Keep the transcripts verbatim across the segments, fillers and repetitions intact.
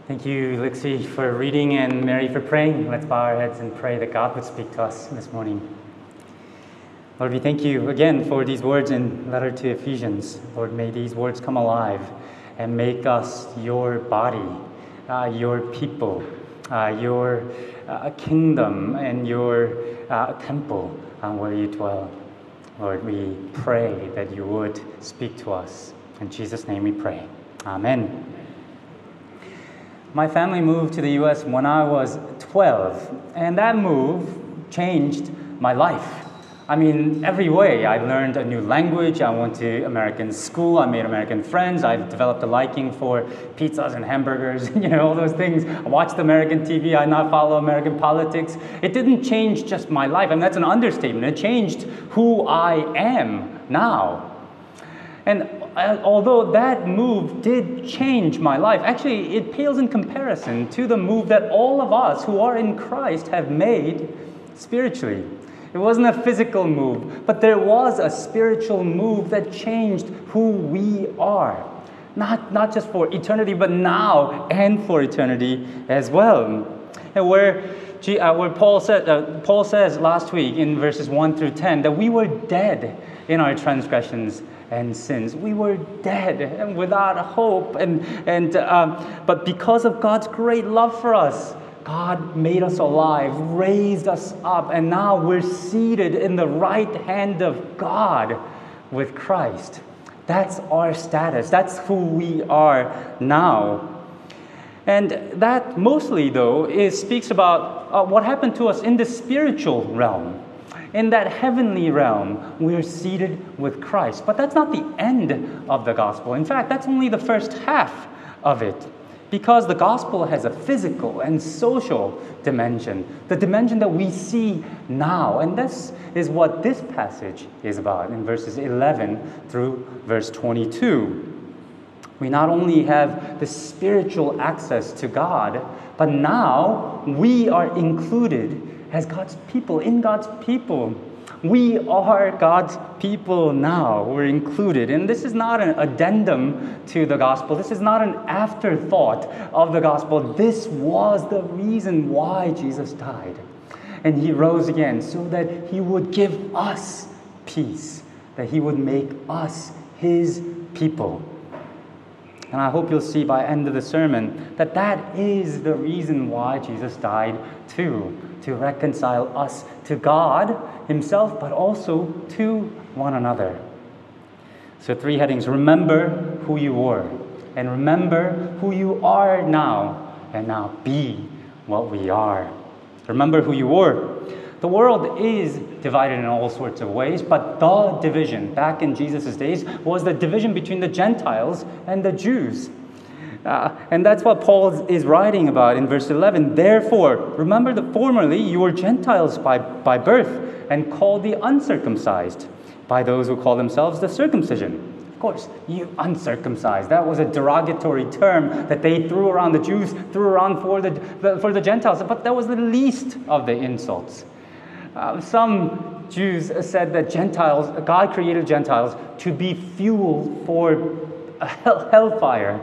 Thank you, Lixie, for reading and Mary for praying. Let's bow our heads and pray that God would speak to us this morning. Lord, we thank you again for these words in letter to Ephesians. Lord, may these words come alive and make us your body, uh, your people, uh, your uh, kingdom, and your uh, temple uh, where you dwell. Lord, we pray that you would speak to us. In Jesus' name we pray. Amen. My family moved to the U S when I was twelve, and that move changed my life. I mean, every way. I learned a new language, I went to American school, I made American friends, I developed a liking for pizzas and hamburgers, you know, all those things. I watched American T V, I now follow American politics. It didn't change just my life, I mean, that's an understatement. It changed who I am now. And although that move did change my life, actually it pales in comparison to the move that all of us who are in Christ have made spiritually. It wasn't a physical move, but there was a spiritual move that changed who we are. Not, not just for eternity, but now and for eternity as well. And where, uh, where Paul, said, uh, Paul says last week in verses one through ten that we were dead in our transgressions and sins. We were dead and without hope, and and um, but because of God's great love for us, God made us alive, raised us up, and now we're seated in the right hand of God with Christ. That's our status. That's who we are now. And that mostly, though, is speaks about uh, what happened to us in the spiritual realm. In that heavenly realm, we're seated with Christ. But that's not the end of the gospel. In fact, that's only the first half of it. Because the gospel has a physical and social dimension, the dimension that we see now. And this is what this passage is about in verses eleven through verse twenty-two. We not only have the spiritual access to God, but now we are included as God's people, in God's people. We are God's people now. We're included. And this is not an addendum to the gospel. This is not an afterthought of the gospel. This was the reason why Jesus died. And he rose again so that he would give us peace, that he would make us his people. And I hope you'll see by the end of the sermon that that is the reason why Jesus died too, to reconcile us to God himself, but also to one another. So three headings: remember who you were, and remember who you are now, and now be what we are. Remember who you were. The world is divided in all sorts of ways, but the division back in Jesus' days was the division between the Gentiles and the Jews. Uh, and that's what Paul is writing about in verse eleven. Therefore, remember that formerly you were Gentiles by, by birth and called the uncircumcised by those who call themselves the circumcision. Of course, you uncircumcised. That was a derogatory term that they threw around, the Jews threw around for the, for the Gentiles, but that was the least of the insults. Uh, some Jews said that Gentiles, God created Gentiles to be fuel for hell, hellfire.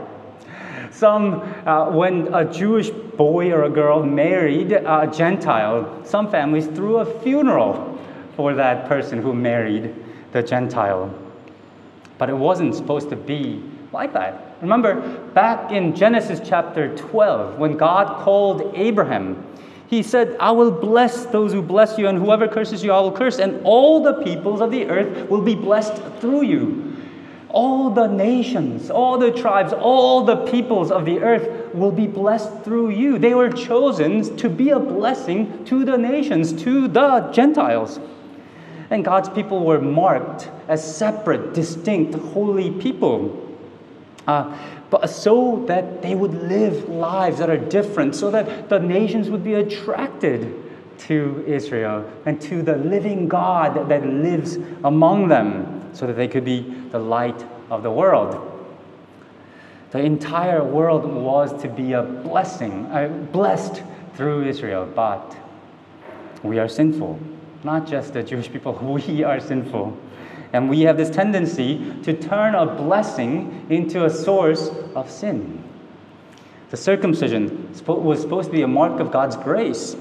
Some, uh, when a Jewish boy or a girl married a Gentile, some families threw a funeral for that person who married the Gentile. But it wasn't supposed to be like that. Remember, back in Genesis chapter twelve, when God called Abraham, he said, I will bless those who bless you, and whoever curses you, I will curse, and all the peoples of the earth will be blessed through you. All the nations, all the tribes, all the peoples of the earth will be blessed through you. They were chosen to be a blessing to the nations, to the Gentiles. And God's people were marked as separate, distinct, holy people. Uh, but so that they would live lives that are different, so that the nations would be attracted to Israel and to the living God that lives among them, so that they could be the light of the world. The entire world was to be a blessing, uh, blessed through Israel, but we are sinful. Not just the Jewish people, we are sinful. And we have this tendency to turn a blessing into a source of sin. The circumcision was supposed to be a mark of God's grace.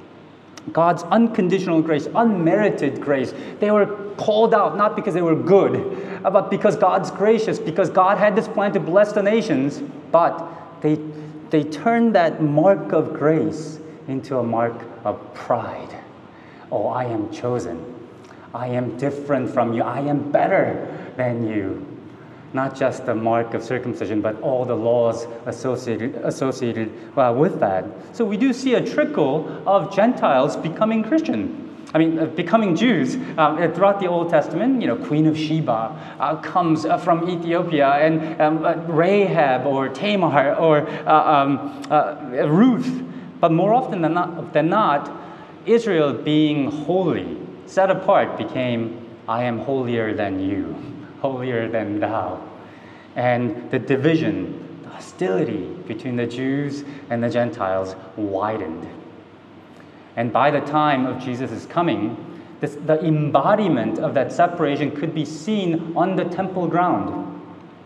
God's unconditional grace, unmerited grace. They were called out not because they were good, but because God's gracious, because God had this plan to bless the nations, but they, they turned that mark of grace into a mark of pride. Oh, I am chosen. I am different from you. I am better than you. Not just the mark of circumcision, but all the laws associated, associated uh, with that. So we do see a trickle of Gentiles becoming Christian. I mean, uh, becoming Jews. Um, throughout the Old Testament, you know, Queen of Sheba uh, comes uh, from Ethiopia, and um, uh, Rahab or Tamar or uh, um, uh, Ruth. But more often than not, than not, Israel being holy, set apart, became, I am holier than you. Holier than thou. And the division, the hostility between the Jews and the Gentiles widened. And by the time of Jesus' coming, this, the embodiment of that separation could be seen on the temple ground.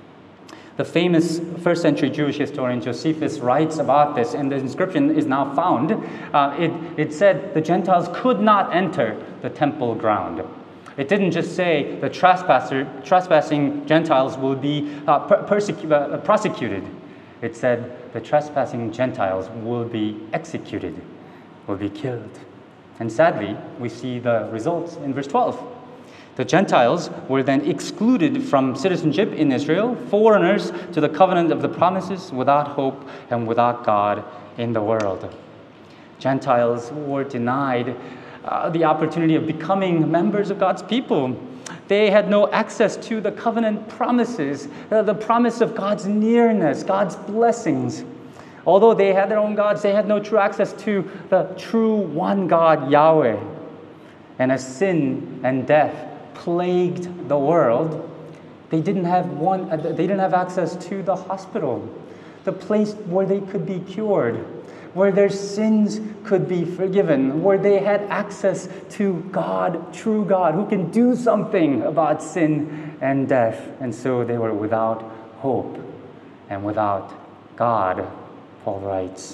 The famous first century Jewish historian Josephus writes about this, and the inscription is now found. Uh, it, it said the Gentiles could not enter the temple ground. It didn't just say the trespasser, trespassing Gentiles will be uh, per- persecu- uh, prosecuted. It said the trespassing Gentiles will be executed, will be killed. And sadly, we see the results in verse twelve. The Gentiles were then excluded from citizenship in Israel, foreigners to the covenant of the promises, without hope and without God in the world. Gentiles were denied Uh, the opportunity of becoming members of God's people. They had no access to the covenant promises, uh, the promise of God's nearness, God's blessings. Although they had their own gods, they had no true access to the true one God, Yahweh. And as sin and death plagued the world, they didn't have one. Uh, they didn't have access to the hospital, the place where they could be cured, where their sins could be forgiven, where they had access to God, true God, who can do something about sin and death. And so they were without hope and without God, Paul writes.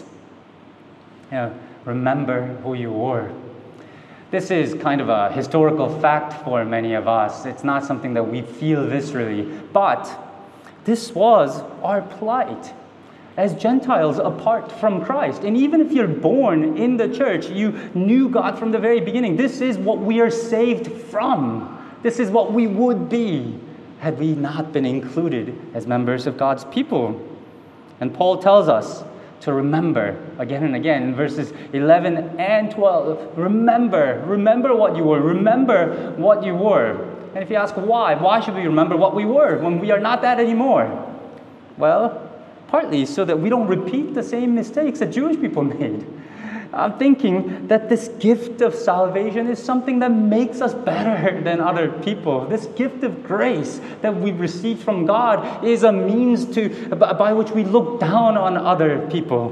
You know, remember who you were. This is kind of a historical fact for many of us. It's not something that we feel viscerally, but this was our plight as Gentiles apart from Christ. And even if you're born in the church, you knew God from the very beginning. This is what we are saved from. This is what we would be had we not been included as members of God's people. And Paul tells us to remember again and again in verses eleven and twelve. Remember, remember what you were. Remember what you were. And if you ask why, why should we remember what we were when we are not that anymore? Well, partly so that we don't repeat the same mistakes that Jewish people made. I'm thinking that this gift of salvation is something that makes us better than other people. This gift of grace that we receive from God is a means to by which we look down on other people.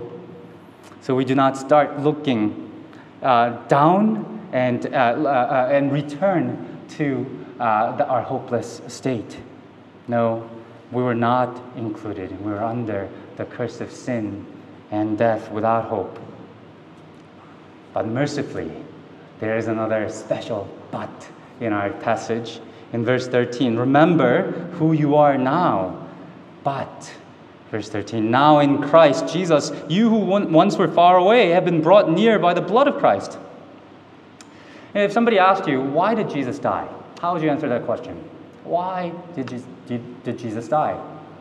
So we do not start looking uh, down and, uh, uh, and return to uh, the, our hopeless state. No. We were not included. We were under the curse of sin and death without hope. But mercifully, there is another special but in our passage. In verse thirteen, remember who you are now. But, verse thirteen, now in Christ Jesus, you who once were far away have been brought near by the blood of Christ. And if somebody asked you, why did Jesus die? How would you answer that question? Why did, you, did, did Jesus die?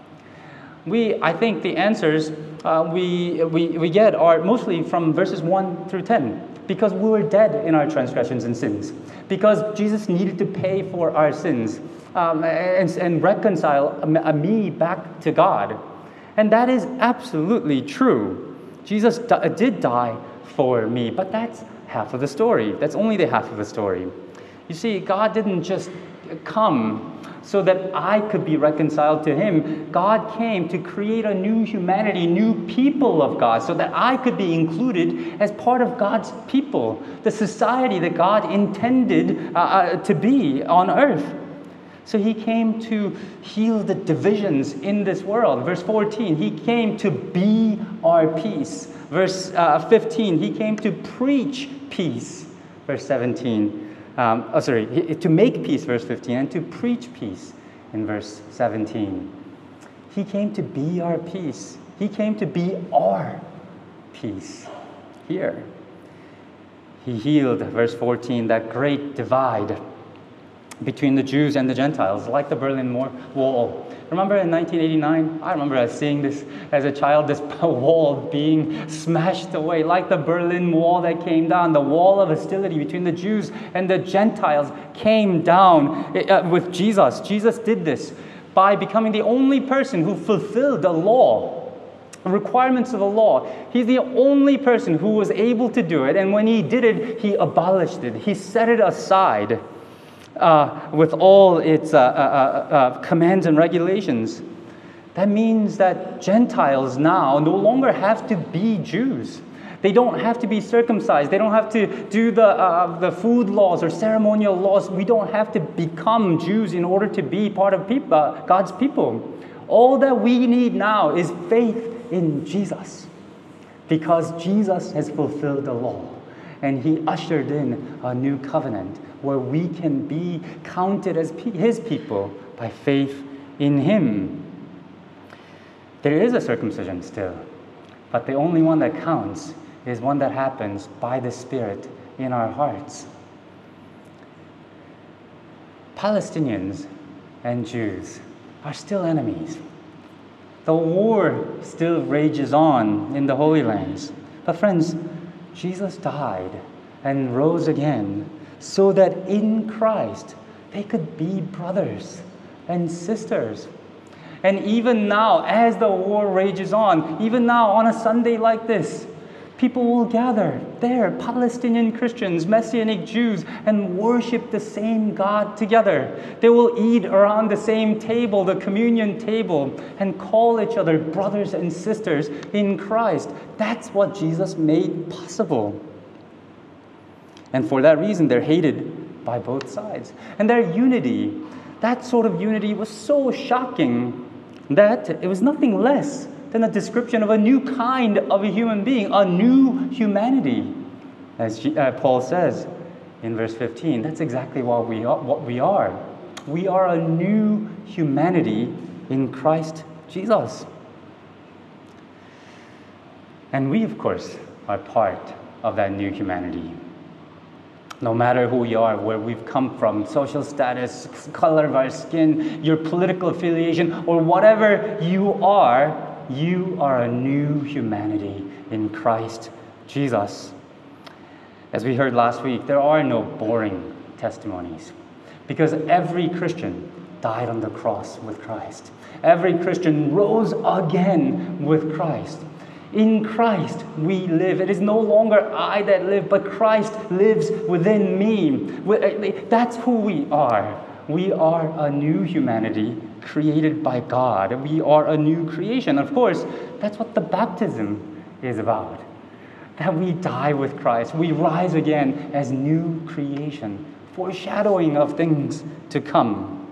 We, I think the answers uh, we, we, we get are mostly from verses one through ten. Because we were dead in our transgressions and sins. Because Jesus needed to pay for our sins um, and, and reconcile me back to God. And that is absolutely true. Jesus di- did die for me, but that's half of the story. That's only the half of the story. You see, God didn't just come so that I could be reconciled to him. God came to create a new humanity, new people of God, so that I could be included as part of God's people, the society that God intended uh, uh, to be on earth. So he came to heal the divisions in this world. Verse fourteen, he came to be our peace. Verse uh, fifteen, he came to preach peace. Verse seventeen, um, oh sorry, he, to make peace, verse fifteen, and to preach peace in verse seventeen. He came to be our peace. He came to be our peace here. He healed, verse fourteen, that great divide between the Jews and the Gentiles, like the Berlin Wall. Remember in nineteen eighty-nine? I remember us seeing this as a child, this wall being smashed away, like the Berlin Wall that came down. The wall of hostility between the Jews and the Gentiles came down uh, with Jesus. Jesus did this by becoming the only person who fulfilled the law, the requirements of the law. He's the only person who was able to do it, and when he did it, he abolished it. He set it aside. Uh, with all its uh, uh, uh, uh, commands and regulations. That means that Gentiles now no longer have to be Jews. They don't have to be circumcised. They don't have to do the, uh, the food laws or ceremonial laws. We don't have to become Jews in order to be part of people, uh, God's people. All that we need now is faith in Jesus, because Jesus has fulfilled the law. And he ushered in a new covenant where we can be counted as his people by faith in him. There is a circumcision still, but the only one that counts is one that happens by the Spirit in our hearts. Palestinians and Jews are still enemies. The war still rages on in the Holy Lands. But friends, Jesus died and rose again so that in Christ they could be brothers and sisters. And even now, as the war rages on, even now on a Sunday like this, people will gather there, Palestinian Christians, Messianic Jews, and worship the same God together. They will eat around the same table, the communion table, and call each other brothers and sisters in Christ. That's what Jesus made possible. And for that reason, they're hated by both sides. And their unity, that sort of unity was so shocking that it was nothing less than a description of a new kind of a human being, a new humanity. As G- uh, Paul says in verse fifteen, that's exactly what we are. What we are. We are a new humanity in Christ Jesus. And we, of course, are part of that new humanity. No matter who we are, where we've come from, social status, color of our skin, your political affiliation, or whatever you are, you are a new humanity in Christ Jesus. As we heard last week, there are no boring testimonies, because every Christian died on the cross with Christ. Every Christian rose again with Christ. In Christ we live. It is no longer I that live, but Christ lives within me. That's who we are. We are a new humanity created by God. We are a new creation. Of course, that's what the baptism is about. That we die with Christ. We rise again as new creation, foreshadowing of things to come.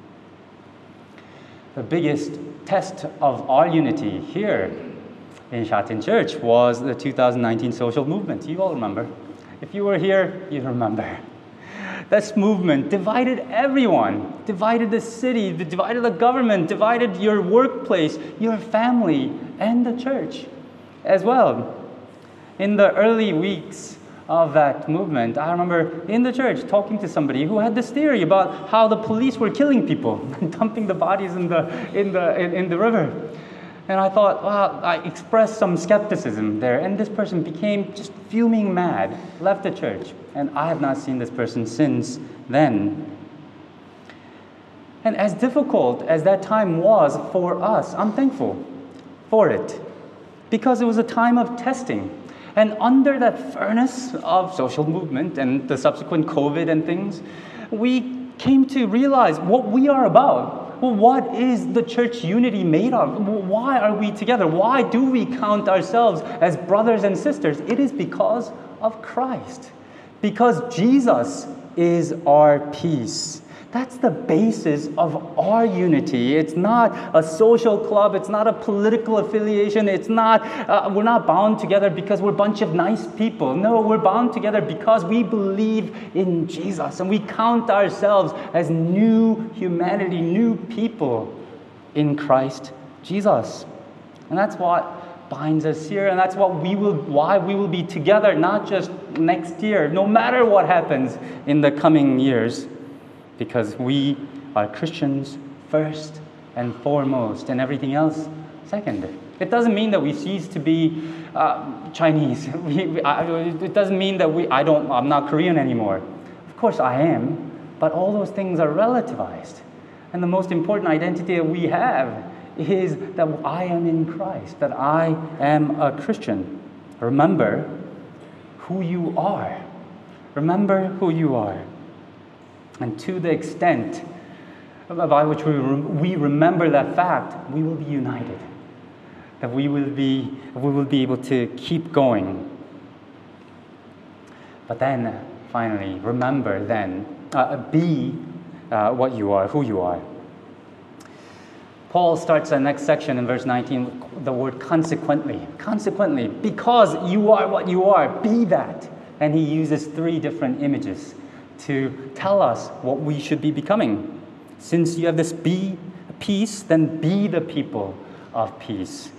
The biggest test of our unity here in Shatin Church was the two thousand nineteen social movement. You all remember. If you were here, you remember. This movement divided everyone, divided the city, divided the government, divided your workplace, your family, and the church as well. In the early weeks of that movement, I remember in the church talking to somebody who had this theory about how the police were killing people and dumping the bodies in the in the in, in the river. And I thought, well, I expressed some skepticism there, and this person became just fuming mad, left the church, and I have not seen this person since then. And as difficult as that time was for us, I'm thankful for it, because it was a time of testing. And under that furnace of social movement and the subsequent COVID and things, we came to realize what we are about. Well, what is the church unity made of? Why are we together? Why do we count ourselves as brothers and sisters? It is because of Christ. Because Jesus is our peace. That's the basis of our unity. It's not a social club. It's not a political affiliation. It's not, uh, we're not bound together because we're a bunch of nice people. No, we're bound together because we believe in Jesus and we count ourselves as new humanity, new people in Christ Jesus. And that's what binds us here, and that's what we will, why we will be together, not just next year, no matter what happens in the coming years. Because we are Christians first and foremost, and everything else second. It doesn't mean that we cease to be uh, Chinese. we, we, I, it doesn't mean that we. I don't. I'm not Korean anymore. Of course, I am. But all those things are relativized, and the most important identity that we have is that I am in Christ. That I am a Christian. Remember who you are. Remember who you are. And to the extent by which we, we remember that fact, we will be united. That we will be, we will be able to keep going. But then, finally, remember then, uh, be uh, what you are, who you are. Paul starts the next section in verse nineteen with the word consequently. Consequently, because you are what you are, be that. And he uses three different images to tell us what we should be becoming. Since you have this be peace, then be the people of peace.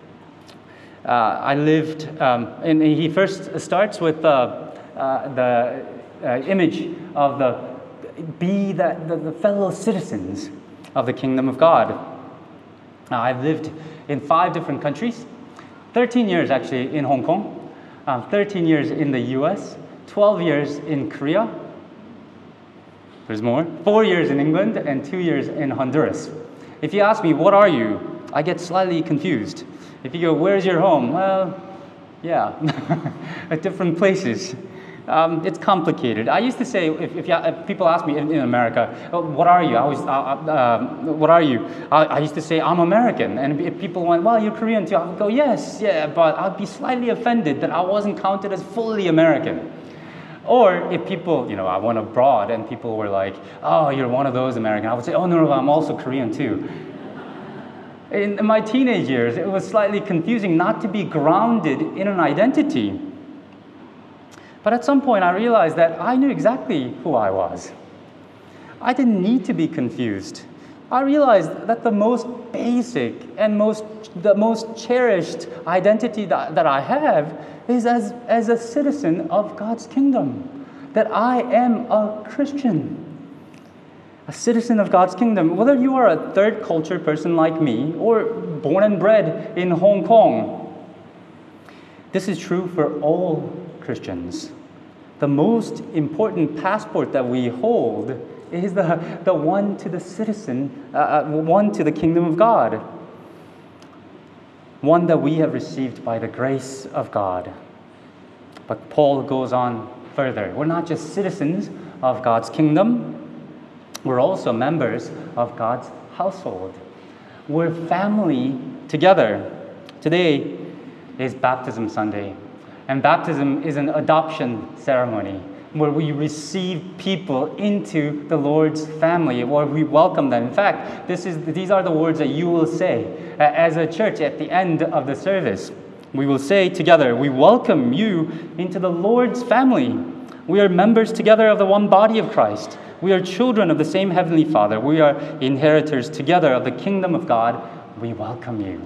Uh, I lived, um, and he first starts with uh, uh, the uh, image of the be the, the, the fellow citizens of the kingdom of God. Now, I've lived in five different countries, thirteen years actually in Hong Kong, um, thirteen years in the U S, twelve years in Korea. There's more. Four years in England and two years in Honduras. If you ask me, what are you? I get slightly confused. If you go, where's your home? Well, yeah, at different places. Um, it's complicated. I used to say, if, if, you, if people ask me in, in America, oh, what are you? I always, uh, uh, what are you? I, I used to say, I'm American. And if people went, well, you're Korean too. I would go, yes, yeah, but I'd be slightly offended that I wasn't counted as fully American. Or if people, you know, I went abroad and people were like, oh, you're one of those Americans, I would say, oh, no, no, I'm also Korean too. In my teenage years, it was slightly confusing not to be grounded in an identity. But at some point, I realized that I knew exactly who I was. I didn't need to be confused. I realized that the most basic and most, the most cherished identity that, that I have is as, as a citizen of God's kingdom, that I am a Christian, a citizen of God's kingdom. Whether you are a third culture person like me or born and bred in Hong Kong, this is true for all Christians. The most important passport that we hold is the, the one to the citizen, uh, one to the kingdom of God. One that we have received by the grace of God. But Paul goes on further. We're not just citizens of God's kingdom, we're also members of God's household. We're family together. Today is Baptism Sunday, and baptism is an adoption ceremony where we receive people into the Lord's family, or we welcome them. In fact, this is, these are the words that you will say uh, as a church at the end of the service. We will say together, we welcome you into the Lord's family. We are members together of the one body of Christ. We are children of the same Heavenly Father. We are inheritors together of the kingdom of God. We welcome you.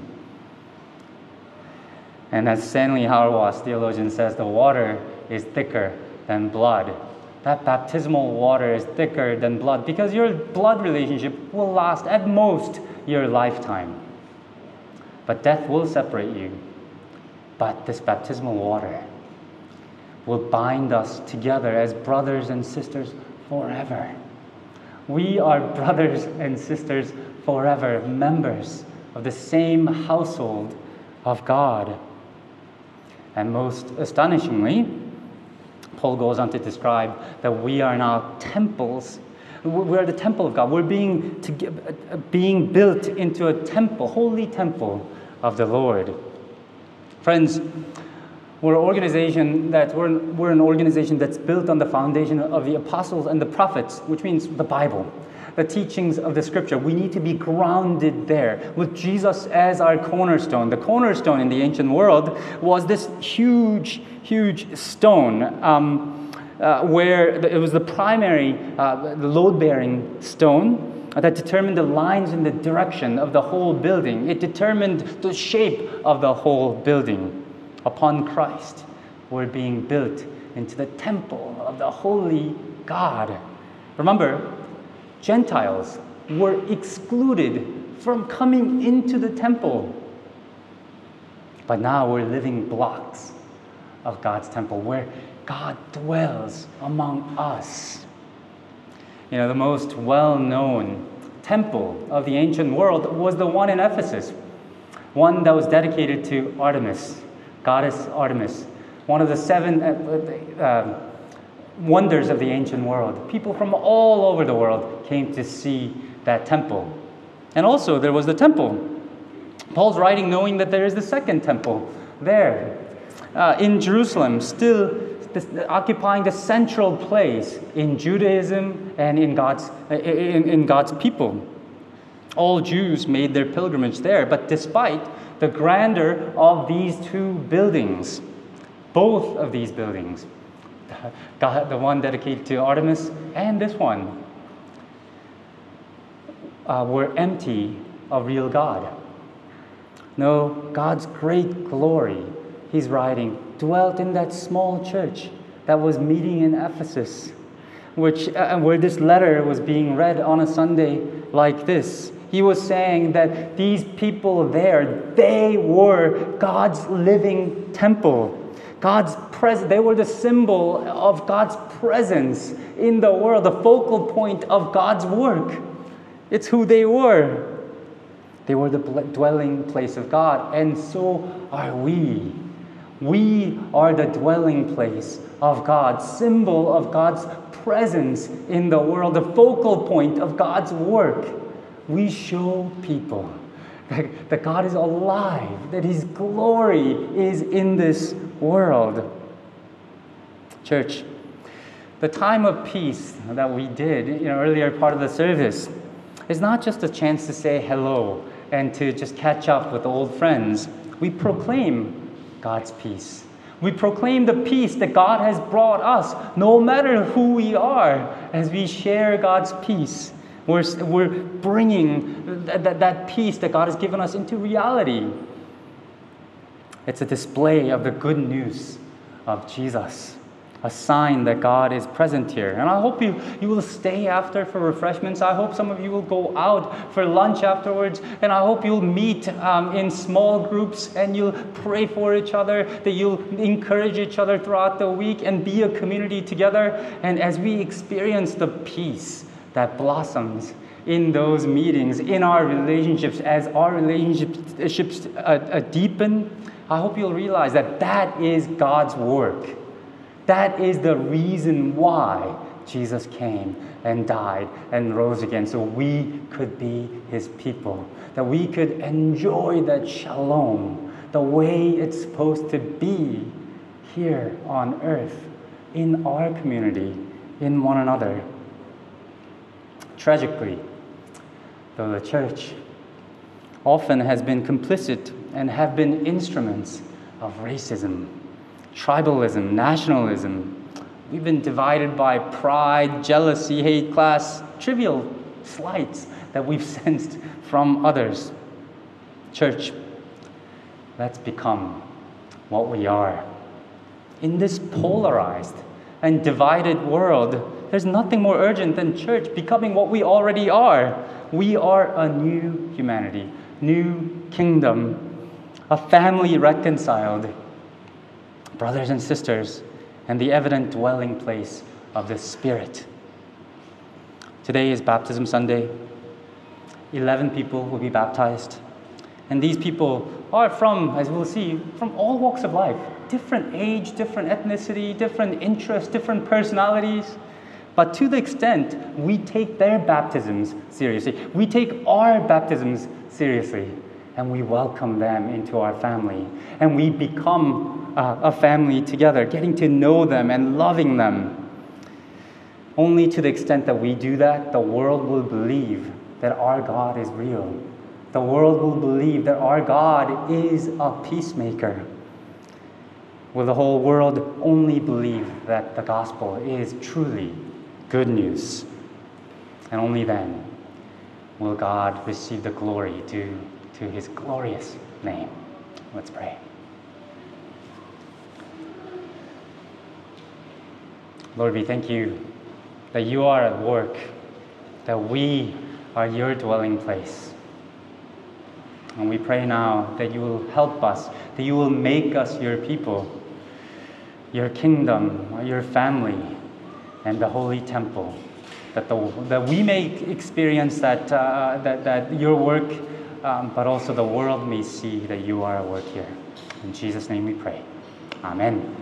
And as Stanley Hauerwas, theologian, says, the water is thicker than blood. That baptismal water is thicker than blood because your blood relationship will last at most your lifetime. But death will separate you. But this baptismal water will bind us together as brothers and sisters forever. We are brothers and sisters forever, members of the same household of God. And most astonishingly, Paul goes on to describe that we are now temples. We are the temple of God. We're being, to, being built into a temple, holy temple of the Lord. Friends, We're an organization that we're, we're an organization that's built on the foundation of the apostles and the prophets, which means the Bible, the teachings of the Scripture. We need to be grounded there with Jesus as our cornerstone. The cornerstone in the ancient world was this huge, huge stone um, uh, where it was the primary uh, load-bearing stone that determined the lines and the direction of the whole building. It determined the shape of the whole building. Upon Christ, we're being built into the temple of the holy God. Remember, Gentiles were excluded from coming into the temple. But now we're living blocks of God's temple where God dwells among us. You know, the most well-known temple of the ancient world was the one in Ephesus, one that was dedicated to Artemis, Goddess Artemis, one of the seven uh, uh, wonders of the ancient world. People from all over the world came to see that temple. And also there was the temple. Paul's writing knowing that there is the second temple there uh, in Jerusalem, still this, occupying the central place in Judaism and in God's, in, in God's people. All Jews made their pilgrimage there, but despite the grandeur of these two buildings, both of these buildings, God, the one dedicated to Artemis and this one, uh, were empty of real God. No, God's great glory, he's writing, dwelt in that small church that was meeting in Ephesus, which uh, where this letter was being read on a Sunday like this. He was saying that these people there, they were God's living temple. God's presence, they were the symbol of God's presence in the world, the focal point of God's work. It's who they were. They were the dwelling place of God, and so are we. We are the dwelling place of God, symbol of God's presence in the world, the focal point of God's work. We show people that, that God is alive, that His glory is in this world. Church, the time of peace that we did, you know, earlier part of the service, is not just a chance to say hello and to just catch up with old friends. We proclaim God's peace. We proclaim the peace that God has brought us, no matter who we are, as we share God's peace. We're, we're bringing that, that, that peace that God has given us into reality. It's a display of the good news of Jesus, a sign that God is present here. And I hope you, you will stay after for refreshments. I hope some of you will go out for lunch afterwards. And I hope you'll meet um, in small groups and you'll pray for each other, that you'll encourage each other throughout the week and be a community together. And as we experience the peace that blossoms in those meetings, in our relationships, as our relationships uh, uh, deepen, I hope you'll realize that that is God's work. That is the reason why Jesus came and died and rose again, so we could be His people, that we could enjoy that shalom the way it's supposed to be here on earth, in our community, in one another. Tragically, though, the church often has been complicit and have been instruments of racism, tribalism, nationalism. We've been divided by pride, jealousy, hate, class, trivial slights that we've sensed from others. Church, let's become what we are. In this polarized and divided world, there's nothing more urgent than church becoming what we already are. We are a new humanity, new kingdom, a family reconciled, brothers and sisters, and the evident dwelling place of the Spirit. Today is Baptism Sunday. Eleven people will be baptized. And these people are from, as we'll see, from all walks of life. Different age, different ethnicity, different interests, different personalities. But to the extent we take their baptisms seriously, we take our baptisms seriously, and we welcome them into our family, and we become uh, a family together, getting to know them and loving them. Only to the extent that we do that, the world will believe that our God is real. The world will believe that our God is a peacemaker. Will the whole world only believe that the gospel is truly good news? And only then will God receive the glory due to his glorious name. Let's pray. Lord, we thank you that you are at work, that we are your dwelling place. And we pray now that you will help us, that you will make us your people, your kingdom, your family, and the holy temple, that, the, that we may experience that, uh, that, that your work, um, but also the world may see that you are at work here. In Jesus' name we pray. Amen.